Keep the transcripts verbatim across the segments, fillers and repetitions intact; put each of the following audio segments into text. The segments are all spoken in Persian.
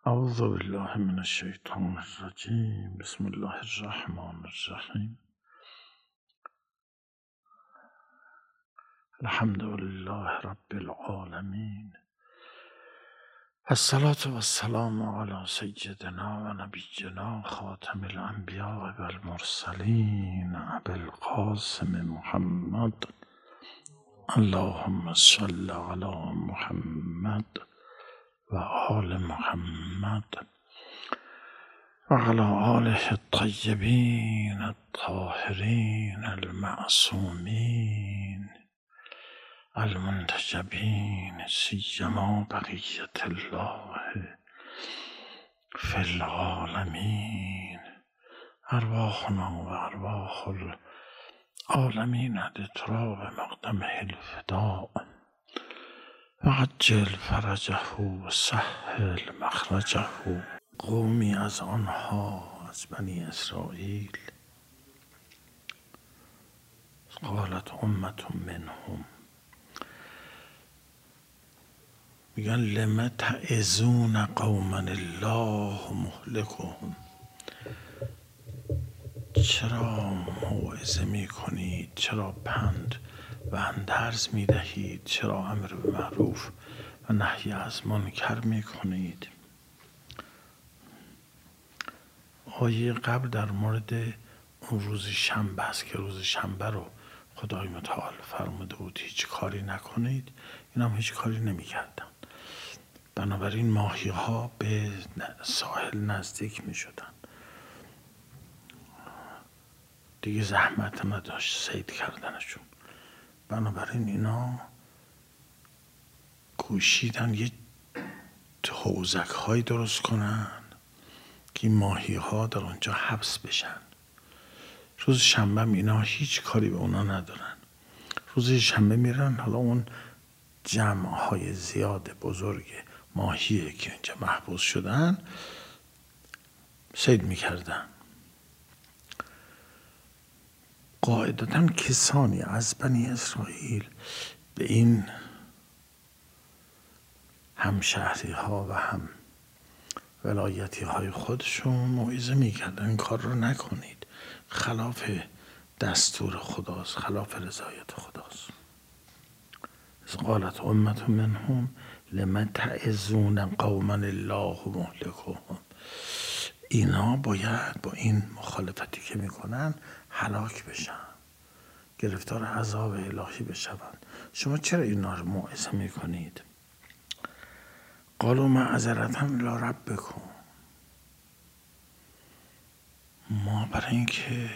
اعوذ بالله من الشیطان الرجیم. بسم الله الرحمن الرحیم. الحمد لله رب العالمین. الصلاة والسلام علی سیدنا و نبینا خاتم الانبیاء و المرسلین ابی القاسم محمد. اللهم صل علی محمد و آل محمد و علی آله الطیبین الطاهرین المعصومین المنتجبین، سیما بقیت الله فی العالمین. ارواحنا و ارواح العالمین لتراب مقدمه الفداء و عجل فرجه و سهل مخرجه. قومی از آنها، از بنی اسرائیل، قالت امت منهم، میگن لم تعظون قوما الله مهلکهم، چرا موعظه میکنید، چرا پند و اندرز میدهید، چرا امر به معروف و نهی از منکر میکنید. آیه قبل در مورد اون روز شنبه است که روز شنبه رو خدای متعال فرموده بود هیچ کاری نکنید. این هم هیچ کاری نمیکردن. بنابراین ماهی ها به ساحل نزدیک می شدن. دیگه زحمت نداشت صید کردنشون. بنابراین اینا کوشیدن یه حوضک های درست کنن که ماهی ها در اونجا حبس بشن. روز شنبه اینا هیچ کاری به اونا ندارن. روز شنبه میرن، حالا اون جمع های زیاد بزرگ ماهیه که اینجا محبوس شدن صید میکردن. قاعدتا کسانی از بنی اسرائیل به این همشهری ها و هم ولایتی های خودشون موعظه میکردن این کار رو نکنید، خلاف دستور خداست، خلاف رضایت خداست. از قالت امت منهم لم تعظون قوما الله مهلکهم، اینا باید با این مخالفتی که میکنن هلاک بشن، گرفتار عذاب الهی بشوند. شما چرا اینا رو موعظه میکنید؟ قالوا معذرة الی ربکم، ما برای اینکه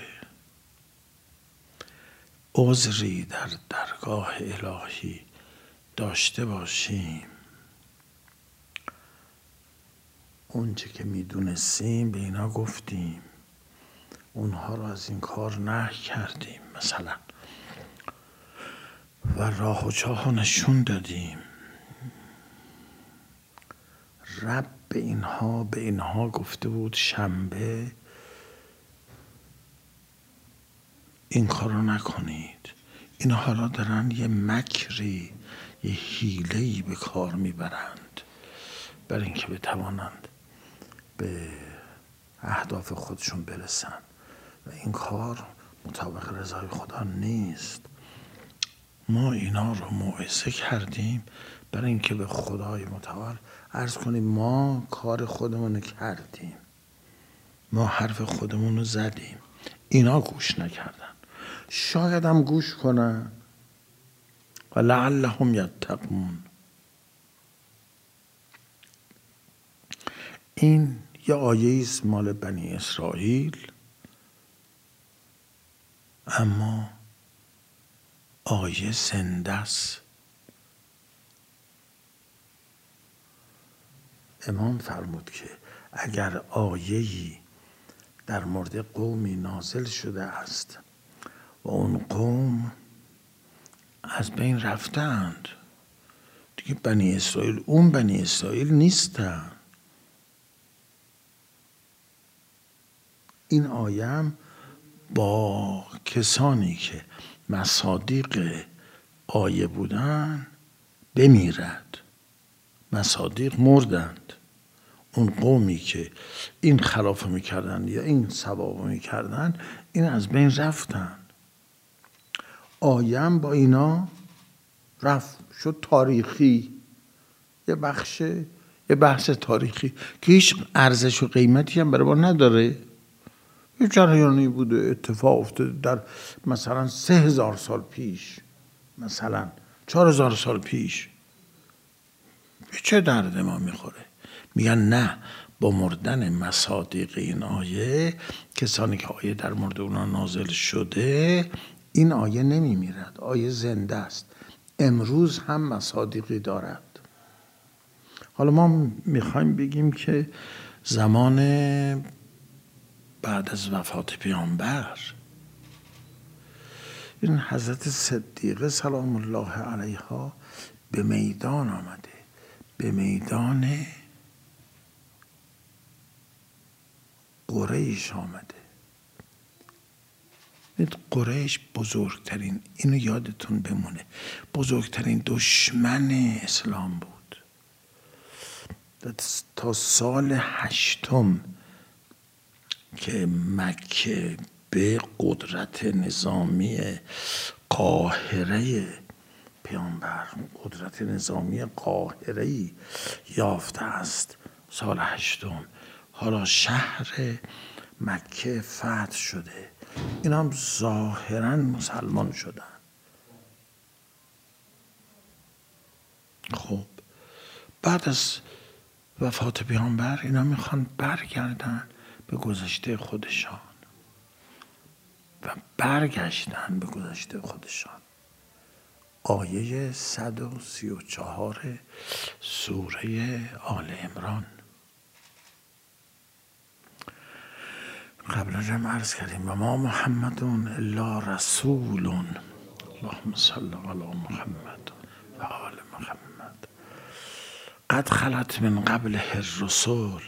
عذری در درگاه الهی داشته باشیم، اونچه که میدونستیم به اینا گفتیم، اونها رو از این کار نهی کردیم مثلا و راه و چاه نشون دادیم. رب به اینها به اینها گفته بود شنبه این کار رو نکنید. اینها را دارن یه مکری، یه حیله‌ای به کار میبرند برای اینکه بتوانند به اهداف خودشون برسن و این کار مطابق رضای خدا نیست. ما اینا رو موعظه کردیم برای اینکه به خدای متعال عرض کنیم ما کار خودمون کردیم، ما حرف خودمون رو زدیم، اینا گوش نکردن. شاید هم گوش کنن و لعلهم یتقون. این یه آیه است مال بنی اسرائیل، اما آیه زنده است. امام فرمود که اگر آیه‌ای در مورد قومی نازل شده است و اون قوم از بین رفتند، دیگه بنی اسرائیل اون بنی اسرائیل نیستن. این آیه هم با کسانی که مصادیق آیه بودن بمیرد. مصادیق مردند، اون قومی که این خلافه میکردن یا این ثوابو میکردن این از بین رفتن. آیم با اینا رفت شد تاریخی، یه بخش یه بحث تاریخی که هیچ ارزش و قیمتی هم برای ما نداره. یه جریانی بوده، اتفاق افتاده در مثلا سه هزار سال پیش، مثلا چهار هزار سال پیش، به چه درد ما میخوره؟ میگن نه، با مردن مصادیق این آیه، کسانی که آیه در مورد اونا نازل شده، این آیه نمیمیرد، آیه زنده است، امروز هم مصادیقی دارد. حالا ما میخوایم بگیم که زمان بعد از وفات پیامبر این حضرت صدیقه سلام الله علیها به میدان آمده، به میدان قریش آمده. قریش بزرگترین، اینو یادتون بمونه، بزرگترین دشمن اسلام بود. تا سال هشتم که مکه به قدرت نظامی قاهره پیامبر، قدرت نظامی قاهره‌ای یافته است، سال هشتم. حالا شهر مکه فتح شده، این هم ظاهراً مسلمان شدن. خب بعد از وفات پیامبر اینا میخوان برگردن به گذشته خودشان و برگشتن به گذشته خودشان. آیه صد و سی و چهار سوره آل عمران. قبلا هم عرض کردیم و ما محمد الا رسول، اللهم صل علی محمد و آل محمد، قد خلت من قبله الرسل.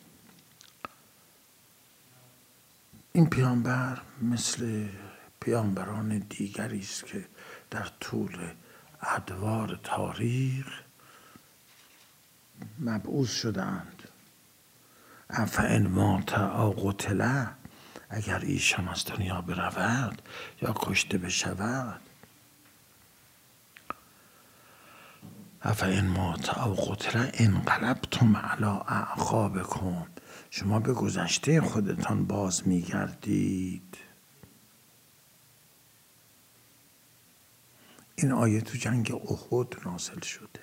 این پیامبر مثل پیامبران دیگری است که در طول ادوار تاریخ مبعوث شدند. افئن مات او قتل، اگر ایشان از دنیا برود یا کشته بشود، افئن مات او قتل انقلبتم علی اعقابکم، شما به گذشته خودتان باز میگردید. این آیه تو جنگ احد نازل شده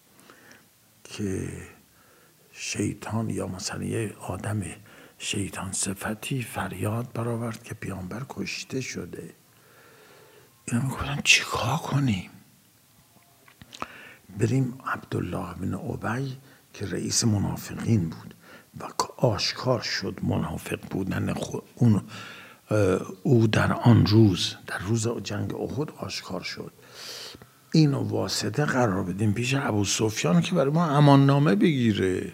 که شیطان یا مثلا یه آدم شیطان صفتی فریاد برآورد که پیامبر کشته شده. اینا میگفتن چیکار کنیم؟ بریم عبدالله بن ابی که رئیس منافقین بود و آشکار شد منافق بودن اون او در آن روز، در روز جنگ احد آشکار شد. اینو واسطه قرار بدیم پیش ابو سفیان که برای ما امان نامه بگیره.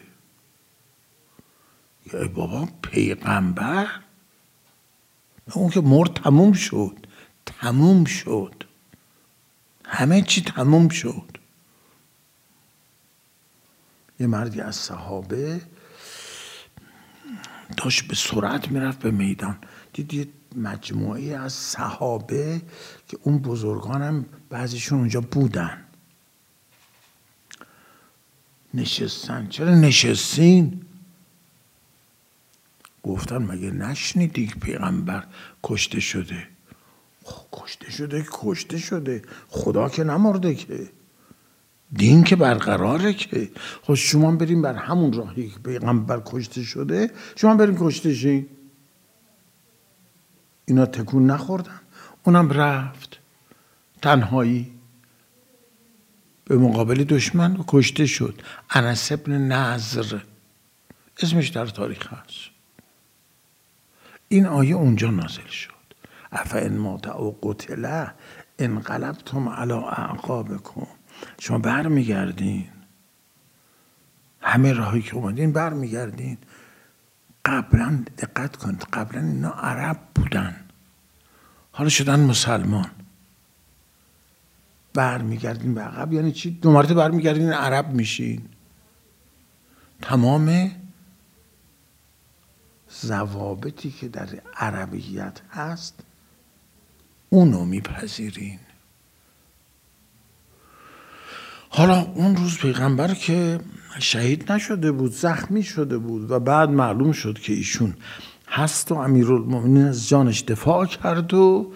ای بابا، پیغمبر اون که مرد، تموم شد، تموم شد، همه چی تموم شد. یه مردی از صحابه داشت به سرعت میرفت به میدان، دیدید مجموعی از صحابه که اون بزرگان هم بعضیشون اونجا بودن نشستن. چرا نشستین؟ گفتن مگه نشنیدی پیغمبر کشته شده؟ کشته شده کشته شده خدا که نمرده که، دین که برقراره که. خب شما بریم بر همون راهی که پیغمبر کشته شده، شما بریم کشته شین. اینا تکون نخوردن، اونم رفت تنهایی به مقابل دشمن و کشته شد. انس ابن نضر اسمش در تاریخ هست. این آیه اونجا نازل شد. افئن مات او قتل انقلبتم علی اعقابکم، شما برمیگردین، همه راهی که اومدین برمیگردین. قبلا دقت کنید، قبلا اینا عرب بودن، حالا شدن مسلمان. برمیگردین به عقب یعنی چی؟ دو مرتبه برمیگردین عرب میشین. تمام ضوابطی که در عربیت هست اونو میپذیرین. حالا اون روز پیغمبر که شهید نشده بود، زخمی شده بود و بعد معلوم شد که ایشون هست و امیرالمومنین از جانش دفاع کرد و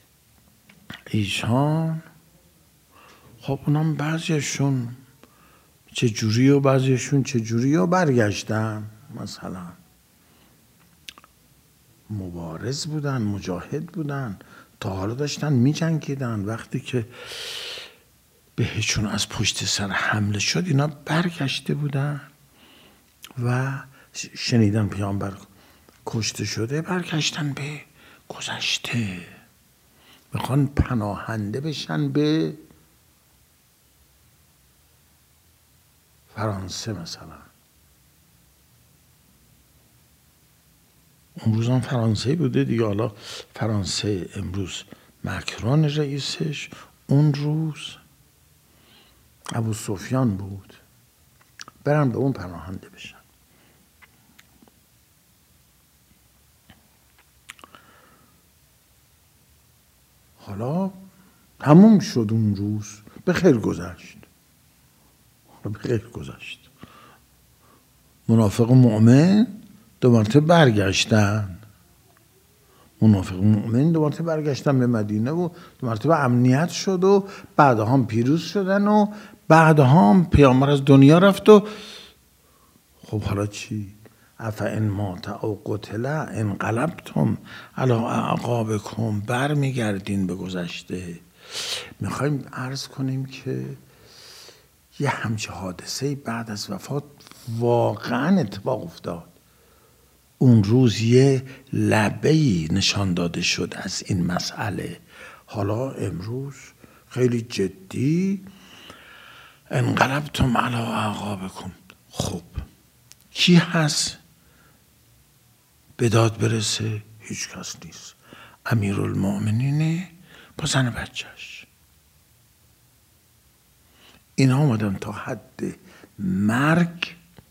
ایشان خب اونام بعضیشون چه جوری و بعضیشون چه جوری و برگشتن. مثلا مبارز بودن، مجاهد بودن، تا حالا داشتن می جنگیدن. وقتی که بهشون از پشت سر حمله شد اینا برگشته بودن و شنیدن پیامبر کشته شده، برگشتن به گذشته، میخوان پناهنده بشن به فرانسه. مثلا اون روز هم فرانسه بوده دیگه، حالا فرانسه امروز مکرون رئیسش، اون روز ابو سفیان بود، برن به اون پناهنده بشن. حالا تموم شد اون روز، به خیر گذشت، به خیر گذشت. منافق و مؤمن دو مرتبه برگشتن، منافق و مؤمن دو مرتبه برگشتن به مدینه و دو مرتبه امنیت شد و بعدها هم پیروز شدن و بعدها هم پیامبر از دنیا رفت. و خب حالا چی؟ افئن مات او قتل انقلبتم علی اعقابکم، بر میگردین به گذشته. میخوایم عرض کنیم که یه همچه حادثه بعد از وفات واقعا اتفاق افتاد. اون روز یه لبه‌ای نشان داده شد از این مسئله. حالا امروز خیلی جدی انقلبتم علی اعقابکم. خب کی هست به داد برسه؟ هیچ کس نیست. امیرالمومنینه با زن بچهش. اینا آمدن تا حد مرگ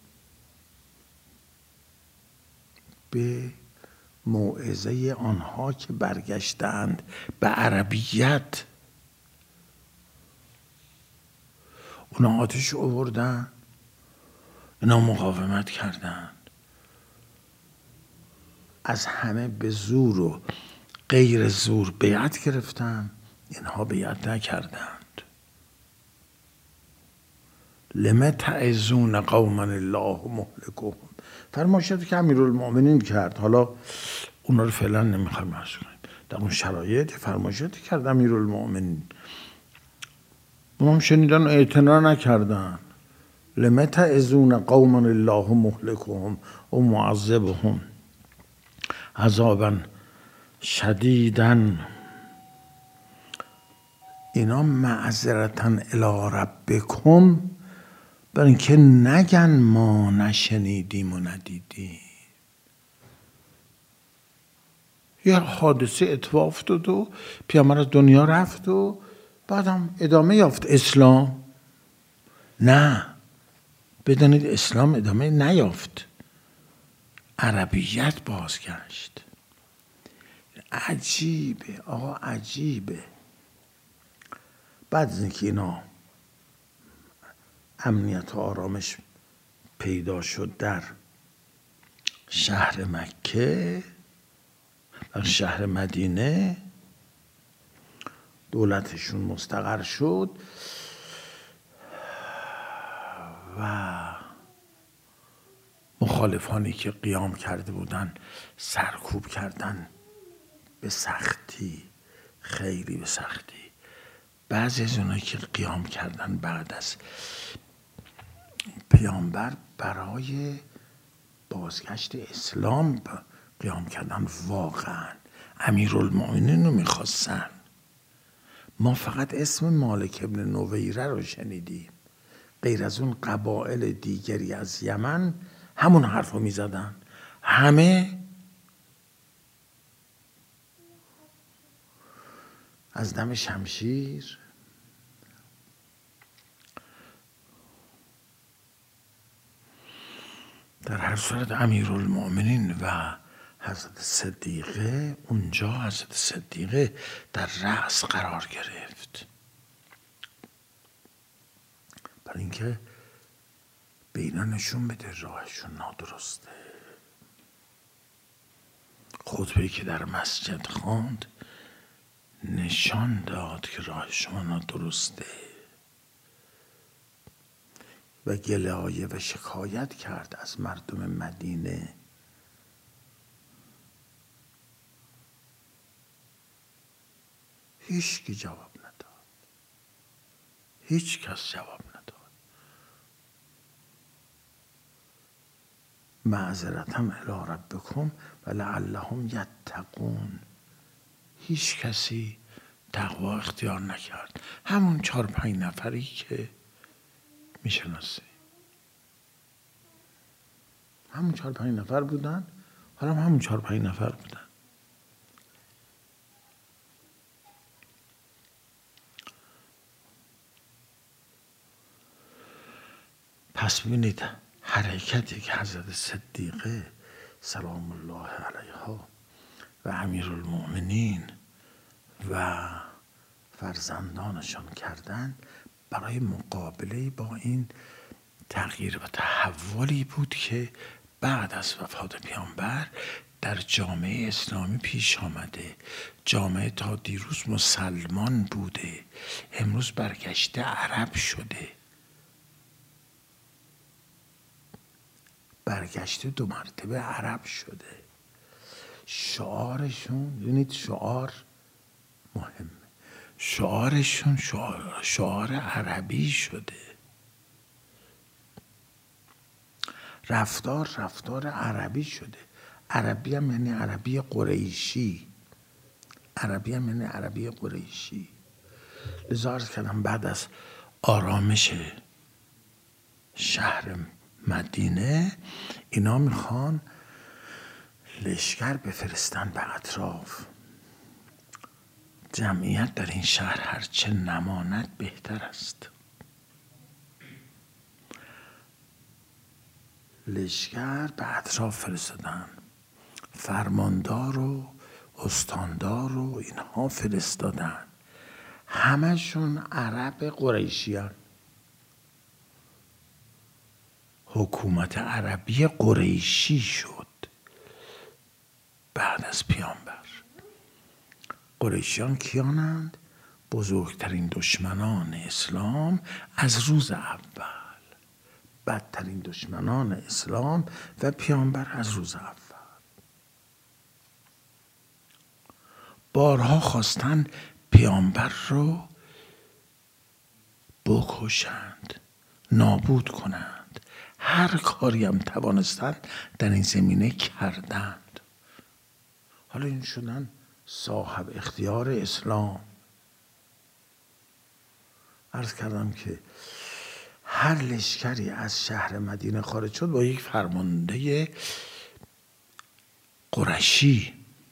به موعظه آنها که برگشتند به عربیت. اونا آتش آوردن، اینا مقاومت کردند، از همه به زور و غیر زور بیعت گرفتن، اینها بیعت نکردند. لم تعظون قوما الله مهلکهم، فرمایشاتی که امیرالمومنین کرد. حالا اونا رو فعلا نمیخوایم بحث کنیم. در اون شرایط فرمایشاتی کرد امیرالمومنین، اونا هم شنیدن و اعتنا نکردن. لم تعظون قوما الله مهلکهم و معذبهم عذابا شدیدا. اینا معذرتا الی ربکم، برای اینکه نگن ما نشنیدیم و ندیدیم. یه حادثه اتفاق افتاد و پیامبر از دنیا رفت و بعدم ادامه یافت اسلام. نه، بدانید اسلام ادامه نیافت، عربیت بازگشت. عجیبه آقا، عجیبه. بعد از اینکه اینا امنیت و آرامش پیدا شد در شهر مکه و شهر مدینه، دولتشون مستقر شد و مخالفانی که قیام کرده بودن سرکوب کردن به سختی، خیلی به سختی. بعضی از اونایی که قیام کردن بعد از پیامبر برای بازگشت اسلام قیام کردن، واقعا امیرالمومنین رو میخواستن. ما فقط اسم مالک ابن نویره رو شنیدیم، غیر از اون قبایل دیگری از یمن همون حرف رو میزدن. همه از دم شمشیر در هر صورت امیرالمؤمنین و حضرت صدیقه، اونجا حضرت صدیقه در رأس قرار گرفت، برای اینکه به اینا نشون بده راهشون نادرسته. خطبه‌ای که در مسجد خواند نشان داد که راه شما نادرسته و گلایه و شکایت کرد از مردم مدینه. هیچ کی جواب نداد، هیچ کس جواب نداد. معذرتم الی ربکم و لعلهم یتقون. هیچ کسی تقوا اختیار نکرد. همون چهار پنج نفری که میشناسی، همون چهار پنج نفر بودن، حالا هم همون چهار پنج نفر بودن. پس ببینید حرکتی که حضرت صدیقه سلام الله علیها و امیرالمؤمنین و فرزندانشان کردن برای مقابله با این تغییر و تحولی بود که بعد از وفات پیامبر در جامعه اسلامی پیش آمده. جامعه تا دیروز مسلمان بوده، امروز برگشته عرب شده، برگشته دو مرتبه عرب شده. شعارشون، ببینید شعار مهمه، شعارشون شعار, شعار عربی شده. رفتار رفتار عربی شده. عربی هم یعنی عربی قریشی، عربی هم یعنی عربی قریشی. لذا عرض کردم بعد از آرامش شهر مدینه اینا میخوان لشکر بفرستن به اطراف. جمعیت در این شهر هرچه نماند بهتر است. لشکر به اطراف فرستادن، فرماندار و استاندار و اینها فرستادن، همشون عرب قریشیان. حکومت عربی قریشی شد بعد از پیامبر. قریشیان کیانند؟ بزرگترین دشمنان اسلام از روز اول، بدترین دشمنان اسلام و پیامبر از روز اول. بارها خواستن پیامبر رو بکشند، نابود کنند. هر کاری هم توانستند در این زمینه کردند. حالا این شدن صاحب اختیار اسلام. عرض کردم که هر لشکری از شهر مدینه خارج شد با یک فرمانده قرشی.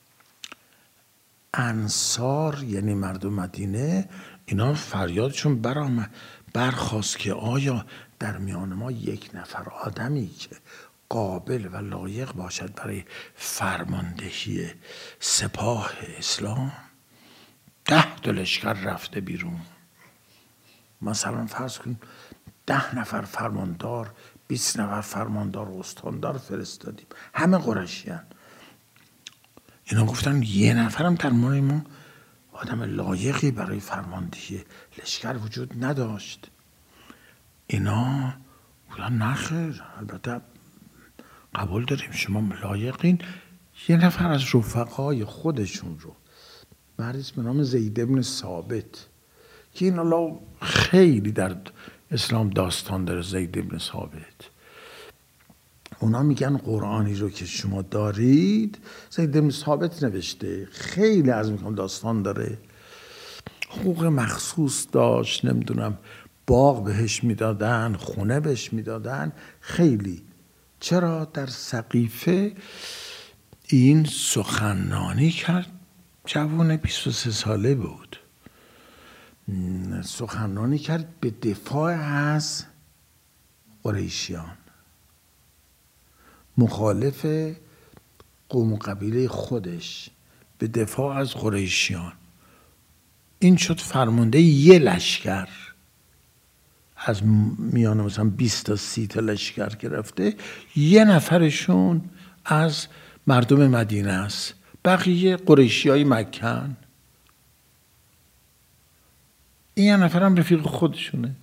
انصار یعنی مردم مدینه، اینا فریادشون برآمد، برخاست که آیا در میان ما یک نفر آدمی که قابل و لایق باشد برای فرماندهی سپاه اسلام؟ ده تا لشکر رفته بیرون. مثلا فرض کن ده نفر فرماندار، بیست نفر فرماندار و استاندار فرستادیم، همه قریشیان. اینا گفتن یه نفرم در مورد ما آدم لایقی برای فرماندهی لشکر وجود نداشت. اینا گفتن نخیر، البته قبول داریم شما لایقین. یه نفر از رفقای خودشون رو، مردی به نام زید بن ثابت، که این الله خیلی در اسلام داستان داره، زید بن ثابت. اونا میگن قرآنی رو که شما دارید زید بن ثابت نوشته. خیلی از میگم داستان داره. حقوق مخصوص داشت، نمیدونم باغ بهش میدادن، خونه بهش میدادن، خیلی. چرا؟ در سقیفه این سخنرانی کرد. جوان بیست و سه ساله بود، سخنرانی کرد به دفاع از قریشیان. مخالف قوم و قبیله خودش به دفاع از قریشیان، این شد فرمانده یه لشکر از میان مثلا بیست تا سی تا لشکر که رفته، یه نفرشون از مردم مدینه است، بقیه قریشی های مکن. این یه نفر هم رفیق خودشونه.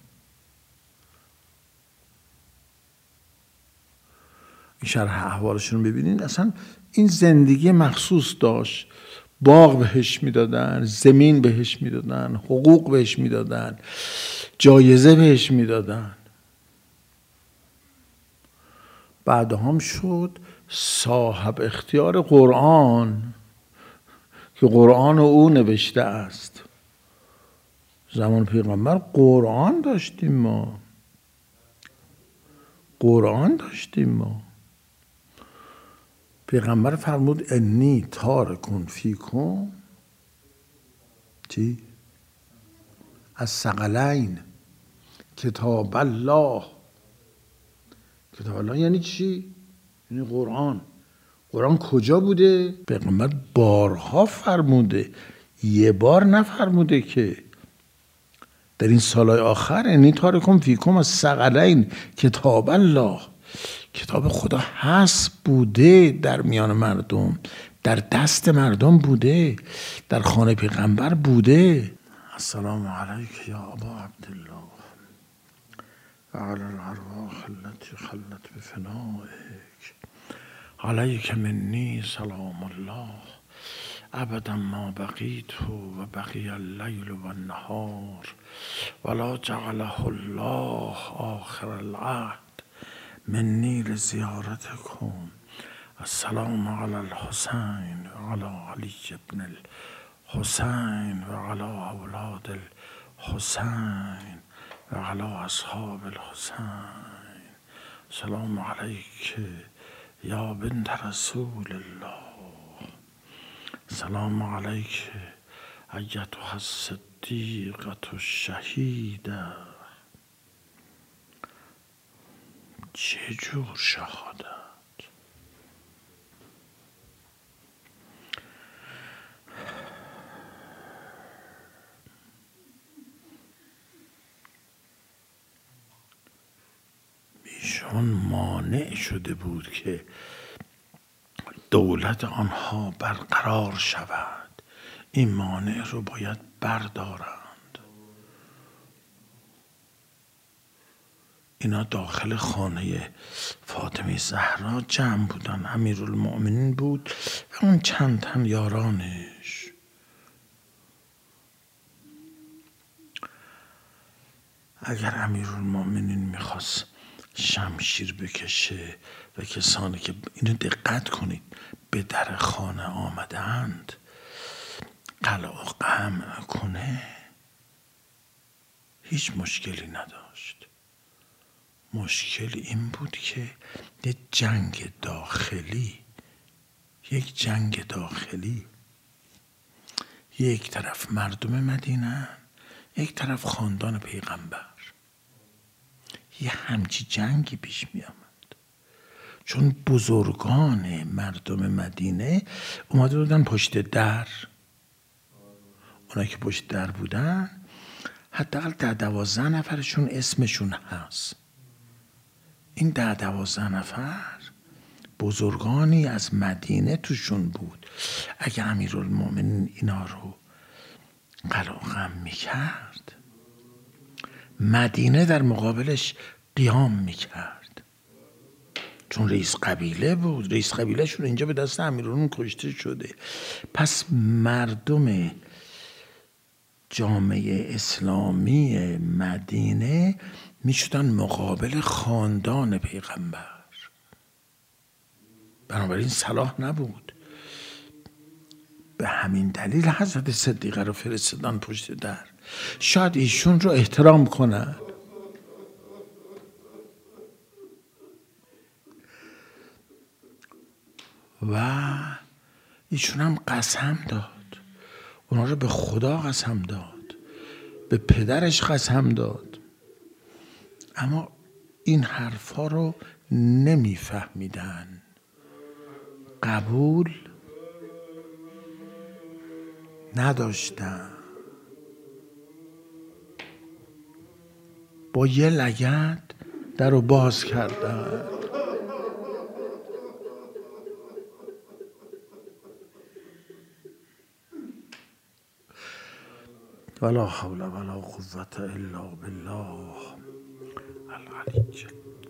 این شرح احوالشون رو ببینید. اصلا این زندگی مخصوص داشت، باغ بهش میدادن، زمین بهش میدادن، حقوق بهش میدادن، جایزه بهش میدادن. بعد هم شد صاحب اختیار قرآن که قرآن او نوشته است. زمان پیغمبر قرآن داشتیم ما، قرآن داشتیم ما. پیغمبر فرمود انی تارکون فیکم چی؟ از ثقلین کتاب الله. کتاب الله یعنی چی؟ یعنی قرآن. قرآن کجا بوده؟ پیغمبر بارها فرموده، یه بار نفرموده که. در این سالهای آخر انی تارکون فیکم از ثقلین کتاب الله. کتاب خدا هست، بوده در میان مردم، در دست مردم بوده، در خانه پیغمبر بوده. السلام علیک یا ابا عبدالله و علی الارواح التي خلت بفنائک، علیک منی سلام الله ابدا ما بقیت و بقی اللیل و النهار ولا جعله الله آخر العهد منی لزیارتکم. السلام علی الحسین و علی علی ابن الحسین و علی اولاد الحسین و علی اصحاب الحسین. سلام علیک یا بنت رسول الله. سلام علیک ایتها الصدیقة الشهیده. چه جور شهادت! ایشان مانع شده بود که دولت آنها برقرار شود. این مانع رو باید بردارند. اینا داخل خانه فاطمه زهرا جمع بودن. امیرالمؤمنین بود و اون چند تن یارانش. اگر امیرالمؤمنین میخواست شمشیر بکشه و کسانی که اینو دقت کنید به در خانه آمدند قلع و قمع کنه، هیچ مشکلی نداشت. مشکل این بود که یک جنگ داخلی یک جنگ داخلی یک طرف مردم مدینه، یک طرف خاندان پیغمبر، یه همچی جنگی پیش می آمد. چون بزرگان مردم مدینه اومده بودن پشت در. اونا که پشت در بودن حداقل ده دوازده نفرشون اسمشون هست. این ده دوازده نفر بزرگانی از مدینه توشون بود. اگه امیرالمؤمنین اینا رو قلع و قم میکرد، مدینه در مقابلش قیام میکرد. چون رئیس قبیله بود، رئیس قبیله شون اینجا به دست امیرالمؤمنین کشته شده. پس مردم جامعه اسلامی مدینه میشدن مقابل خاندان پیغمبر. بنابراین صلاح نبود. به همین دلیل حضرت صدیقه رو فرستادن پشت در. شاید ایشون رو احترام کنن. و ایشون هم قسم داد. اونا رو به خدا قسم داد، به پدرش قسم داد. اما این حرفا رو نمیفهمیدن، قبول نداشتن. با یه لگد در رو باز کردن. ولا حول ولا قوة الا بالله العلی الجلیل.